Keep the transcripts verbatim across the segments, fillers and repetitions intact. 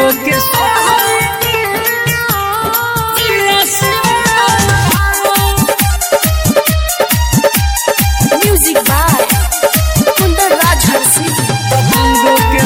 दबंगों के music by Kundan Raj Harsi. दबंगों के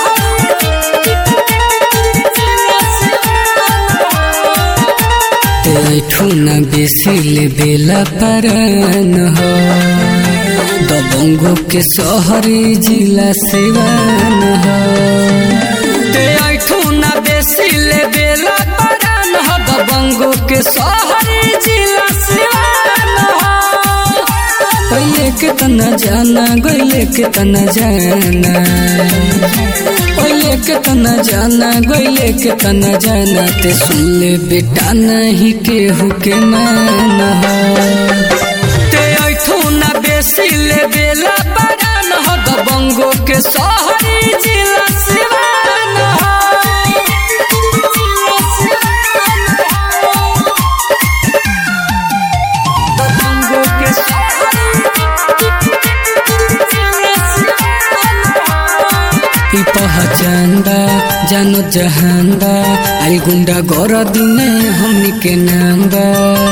ठूना बेसी ले बेला परन हो दबंगों के शहरी जिला सिवान हो ते ठूना बेसी ले बेला परन हो दबंगों के शहरी जिला सिवान हो पहले के तना जाना गइले के तना जाना पहले के तना जाना गइले के तना जाना ते सुन ले बेटा नहीं केहू के मान हो ते ऐठूना बेसी ले बेला बरान हो दबंगों के शहरी जिला सिवान हो दबंगों के ई पहचानदा जानो जहानदा आई गुंडा गरदी में हमनी के नामदा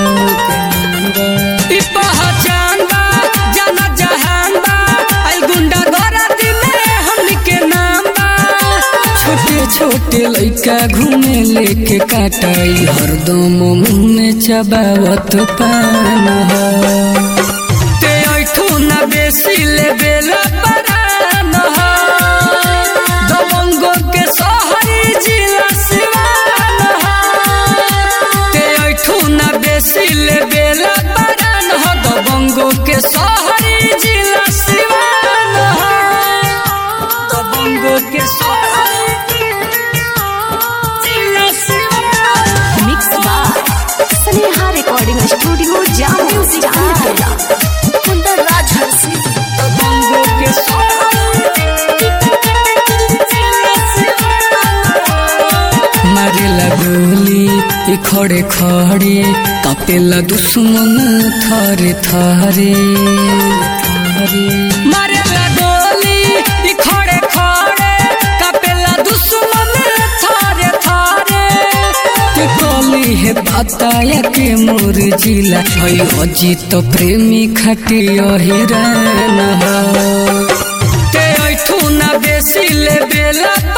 ई पहचानदा जानो जहानदा आई गुंडा गरदी में हमनी के नामदा छोटे छोटे लइका घूमे लेके काटाई हरदम मुंह में चबावत पान हो ते ऐठूना बेसी ले बेला बरान हो दबंगों के शहरी जिला सिवान हो ते ऐठूना बेसी ले बेला बरान हो दबंगों के शहरी जिला सिवान हो दबंगों के mix by Sneha recording studio जाम। Music by Kundan Raj Harsi. दबंगों के मारेला गोली ई खड़े खड़े कापेला दुश्मन थारे थारे मारेला गोली ई खड़े खड़े कापेला दुश्मन थारे थारे ते कली है बताया के मोर जिला हई अजित प्रेमी खटियो हिरान हो ते ऐठूना बेसी ले बेला